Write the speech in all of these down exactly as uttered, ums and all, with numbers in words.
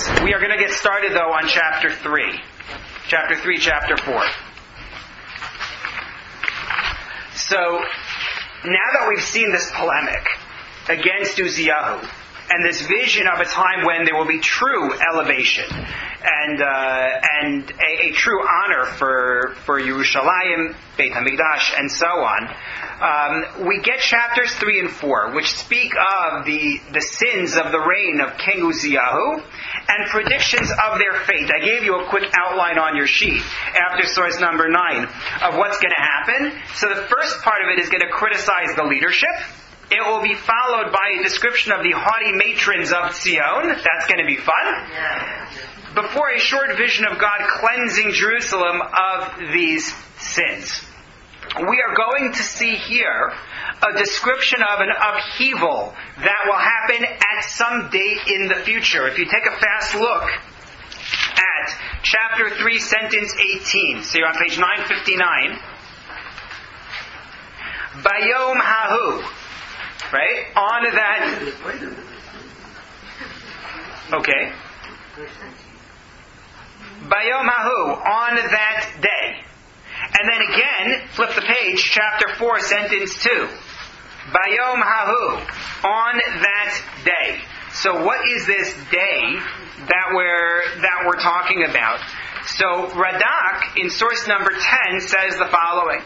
this. We are going to get started, though, on chapter three. Chapter three, chapter four. So, now that we've seen this polemic against Uzziyahu, and this vision of a time when there will be true elevation and uh, and a, a true honor for for Yerushalayim, Beit HaMikdash, and so on, um, we get chapters three and four, which speak of the the sins of the reign of King Uzziyahu and predictions of their fate. I gave you a quick outline on your sheet after source number nine of what's going to happen. So the first part of it is going to criticize the leadership. It will be followed by a description of the haughty matrons of Zion. That's going to be fun. Before a short vision of God cleansing Jerusalem of these sins. We are going to see here a description of an upheaval that will happen at some date in the future. If you take a fast look at chapter three, sentence eighteen. So you're on page nine fifty-nine. Bayom Hahu. Right? On that... Okay. Bayom Hahu, on that day. And then again, flip the page, chapter four, sentence two. Bayom Hahu, on that day. So what is this day that we're that we're talking about? So Radak, in source number ten, says the following.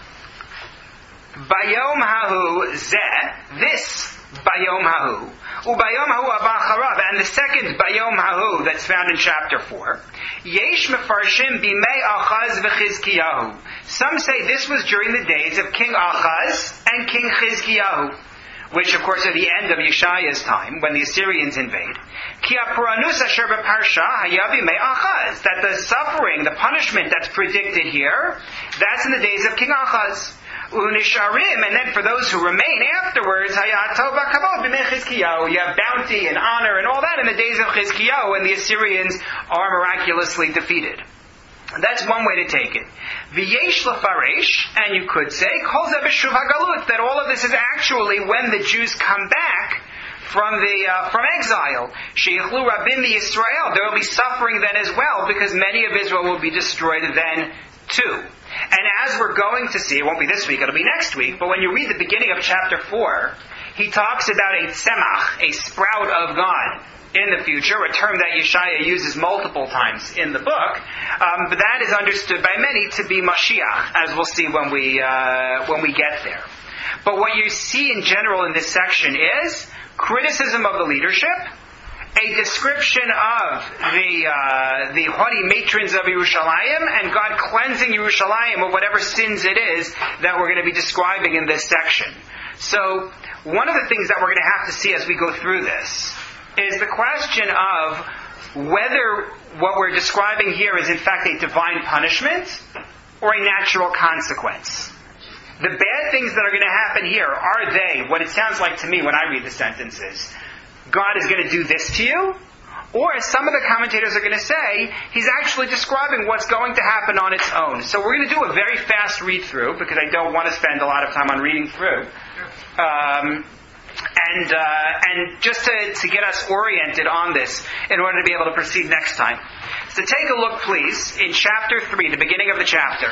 Bayom Hahu zeh, this Bayom Hahu, Ubayom Hahu abacharav, and the second Bayom Hahu that's found in chapter four. Yesh mefarshim bimei Achaz v'Chizkiyahu. Some say this was during the days of King Achaz and King Chizkiyahu, which of course are the end of Yeshaya's time, when the Assyrians invade. Ki ha'puranus asher b'parsha haya bimei Achaz. That the suffering, the punishment that's predicted here, that's in the days of King Achaz. Unisharim, and then for those who remain afterwards, you have bounty and honor and all that in the days of Chizkiyahu when the Assyrians are miraculously defeated. That's one way to take it. V'yesh l'faresh, and you could say, kol zeh b'shuv hagalut, that all of this is actually when the Jews come back from the uh, from exile. Sheichlu rabim Yisrael, there will be suffering then as well, because many of Israel will be destroyed then too. And as we're going to see, it won't be this week, it'll be next week, but when you read the beginning of chapter four, he talks about a tzemach, a sprout of God in the future, a term that Yeshaya uses multiple times in the book, um, but that is understood by many to be Mashiach, as we'll see when we uh, when we get there. But what you see in general in this section is criticism of the leadership, a description of the uh, the haughty matrons of Yerushalayim, and God cleansing Yerushalayim of whatever sins it is that we're going to be describing in this section. So, one of the things that we're going to have to see as we go through this is the question of whether what we're describing here is in fact a divine punishment or a natural consequence. The bad things that are going to happen here, are they, what it sounds like to me when I read the sentences, God is going to do this to you? Or, as some of the commentators are going to say, he's actually describing what's going to happen on its own. So we're going to do a very fast read-through, because I don't want to spend a lot of time on reading through. Um, and uh, and just to, to get us oriented on this in order to be able to proceed next time. So take a look, please, in chapter three, the beginning of the chapter.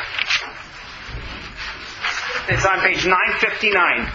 It's on page nine fifty-nine.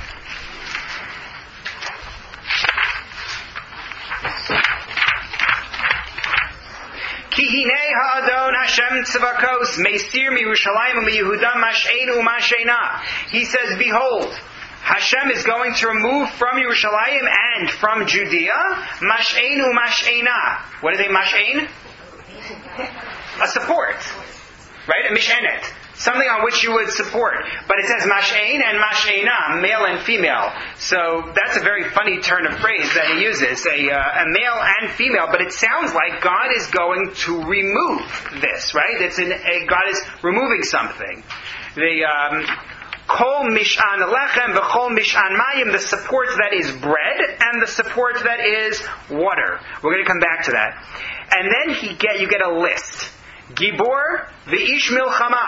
Ki hinei ha'adon Hashem tzvakos meisir miYerushalayim u'miYehuda mash'enu u'mash'ena. He says, behold, Hashem is going to remove from Yerushalayim and from Judea mash'enu u'mash'ena. What is a mash'en? A support. Right? A mishenet. Something on which you would support. But it says mash'en and mash'ena, male and female. So that's a very funny turn of phrase that he uses, a, uh, a male and female. But it sounds like God is going to remove this, right? It's an, a, God is removing something. The um, kol mish'an lechem v'chol mish'an mayim, the support that is bread and the support that is water. We're going to come back to that. And then he get you get a list. Gibor v'ish milchama.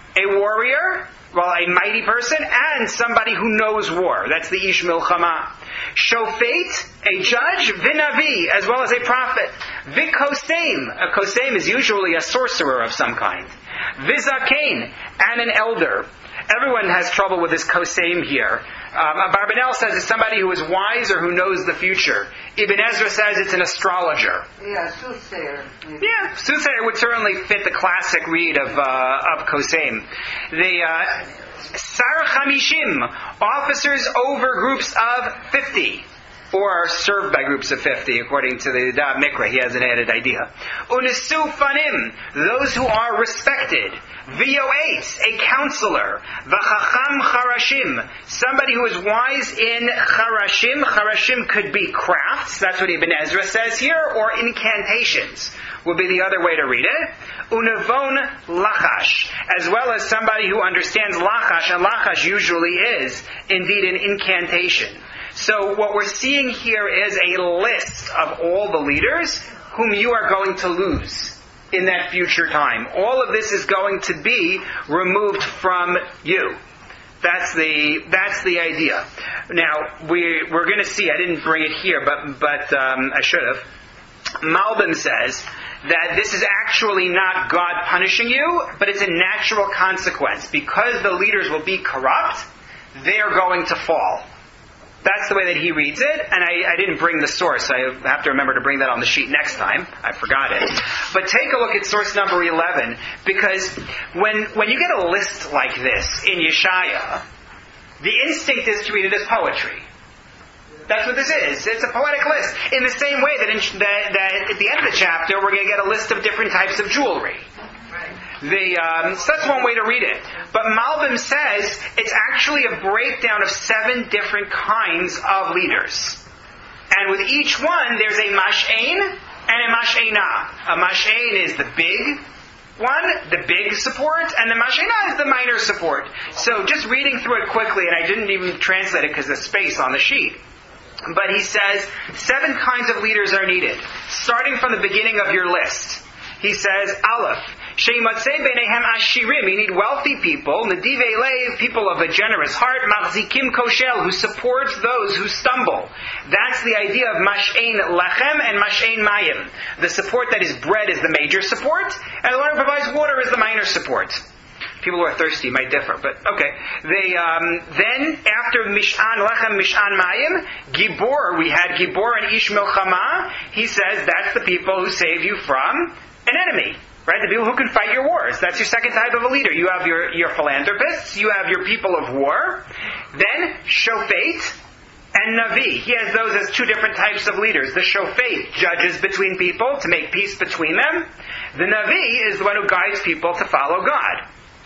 a warrior, well, a mighty person, and somebody who knows war. That's the Ish Milchama. Shofet, a judge, Vinavi, as well as a prophet. Vikoseim, a koseim is usually a sorcerer of some kind. Vizakein, and an elder. Everyone has trouble with this koseim here. Um, Barbanel says it's somebody who is wise or who knows the future. Ibn Ezra says it's an astrologer. Yeah, soothsayer. Yeah, soothsayer would certainly fit the classic read of uh, of koseim. The uh, Sar Chamishim, officers over groups of fifty. Or served by groups of fifty, according to the Da Mikra. He has an added idea. Unisu fanim, those who are respected. V'yoetz, a counselor. V'chacham charashim, somebody who is wise in charashim. Charashim could be crafts, that's what Ibn Ezra says here, or incantations would be the other way to read it. Unavon lachash, as well as somebody who understands lachash, and lachash usually is indeed an incantation. So what we're seeing here is a list of all the leaders whom you are going to lose in that future time. All of this is going to be removed from you. That's the that's the idea. Now we we're going to see. I didn't bring it here, but but um, I should have. Malbim says that this is actually not God punishing you, but it's a natural consequence. Because the leaders will be corrupt, they are going to fall. That's the way that he reads it, and I, I didn't bring the source. I have to remember to bring that on the sheet next time. I forgot it. But take a look at source number eleven, because when when you get a list like this in Yeshaya, the instinct is to read it as poetry. That's what this is. It's a poetic list. In the same way that, in, that, that at the end of the chapter, we're going to get a list of different types of jewelry. The, um, so that's one way to read it. But Malbim says it's actually a breakdown of seven different kinds of leaders. And with each one, there's a mash'ain and a mash'ainah. A mash'ain is the big one, the big support, and the mash'ainah is the minor support. So just reading through it quickly, and I didn't even translate it because there's space on the sheet. But he says seven kinds of leaders are needed. Starting from the beginning of your list. He says, Aleph, Sheimatzei Beinehem Ashirim, you need wealthy people, Nedivei Lev, people of a generous heart, Machzikim Koshel, who supports those who stumble. That's the idea of Mash'ain Lechem and Mash'ain Mayim. The support that is bread is the major support, and the one who provides water is the minor support. People who are thirsty might differ, but okay. They, um, then, after Mish'an Lechem, Mish'an Mayim, Gibor, we had Gibor and Ish Milchama. He says that's the people who save you from an enemy. Right? The people who can fight your wars. That's your second type of a leader. You have your, your philanthropists, you have your people of war. Then, Shofet and Navi. He has those as two different types of leaders. The Shofet judges between people to make peace between them. The Navi is the one who guides people to follow God.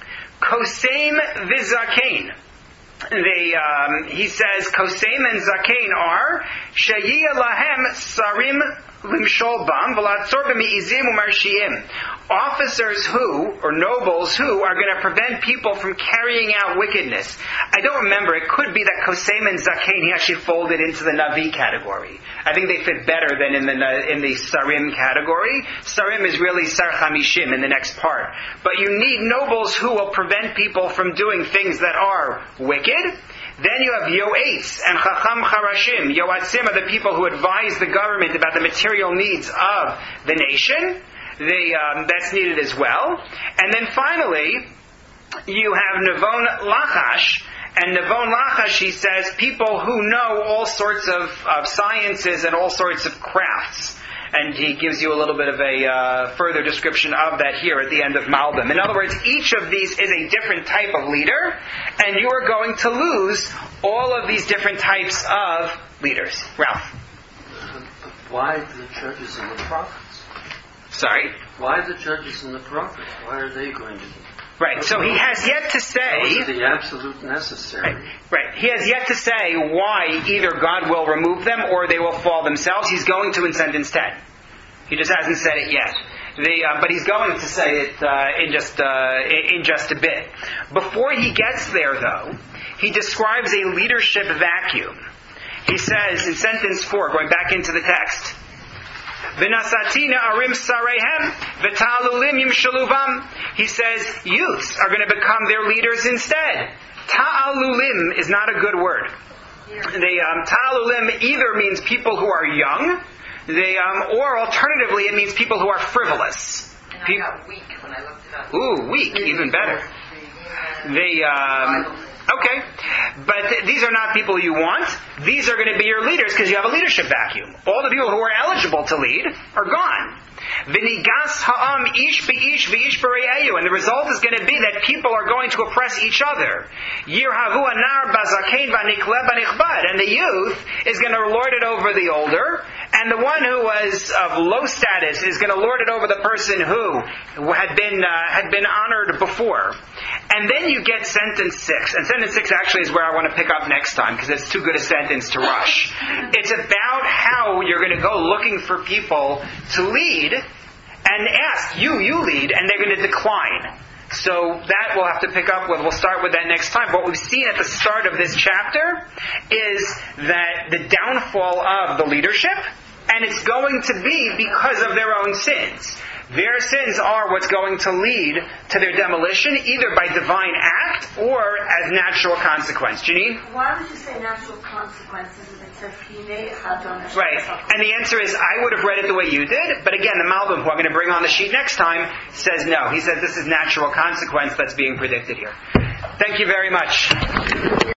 Koseim Vizakein. They, um, he says, Koseim and Zakein are Shayiyah Lahem Sarim Limshol Bam V'Latzor B'Me'izim U'Marshiim. Officers who, or nobles who, are going to prevent people from carrying out wickedness. I don't remember, it could be that Koseim and Zakein he actually folded into the Navi category. I think they fit better than in the in the Sarim category. Sarim is really Sar Chamishim in the next part. But you need nobles who will prevent people from doing things that are wicked. Then you have Yoetz and Chacham Charashim. Yoatzim are the people who advise the government about the material needs of the nation. They, um, that's needed as well. And then finally, you have Nevon Lachash. And Nevon Lachash, he says, people who know all sorts of, of sciences and all sorts of crafts. And he gives you a little bit of a uh, further description of that here at the end of Malbim. In other words, each of these is a different type of leader, and you are going to lose all of these different types of leaders. Ralph? Why the judges and the prophets? Sorry? Why the judges and the prophets? Why are they going to... Right, so he has yet to say... Those are the absolute necessary. Right, right, he has yet to say why either God will remove them or they will fall themselves. He's going to in sentence ten. He just hasn't said it yet. The, uh, but he's going to say it uh, in just uh, in just a bit. Before he gets there, though, he describes a leadership vacuum. He says in sentence four, going back into the text, V'nasatina arim sarehem v'ta'alulim yimshaluvam. He says youths are going to become their leaders instead. Ta'alulim is not a good word. The um, ta'alulim either means people who are young, they, um, or alternatively it means people who are frivolous. And I got weak when I looked it up. Ooh, weak, even better. They, um, okay, but th- these are not people you want. These are going to be your leaders because you have a leadership vacuum. All the people who are eligible to lead are gone. V'nigas ha'am ish be'ish v'ish b're'eyu. And the result is going to be that people are going to oppress each other. Yirhavu anar bazakein v'nikle b'nichbad. And the youth is going to lord it over the older. And the one who was of low status is going to lord it over the person who had been uh, had been honored before. And then you get sentence six. And sentence six actually is where I want to pick up next time because it's too good a sentence to rush. It's about how you're going to go looking for people to lead and ask, you, you lead, and they're going to decline. So that we'll have to pick up with. We'll start with that next time. What we've seen at the start of this chapter is that the downfall of the leadership, and it's going to be because of their own sins. Their sins are what's going to lead to their demolition, either by divine act or as natural consequence. Janine? Why would you say natural consequences if it says Hinei Hadon? Right. And the answer is, I would have read it the way you did, but again, the Malbim, who I'm going to bring on the sheet next time, says no. He says this is natural consequence that's being predicted here. Thank you very much.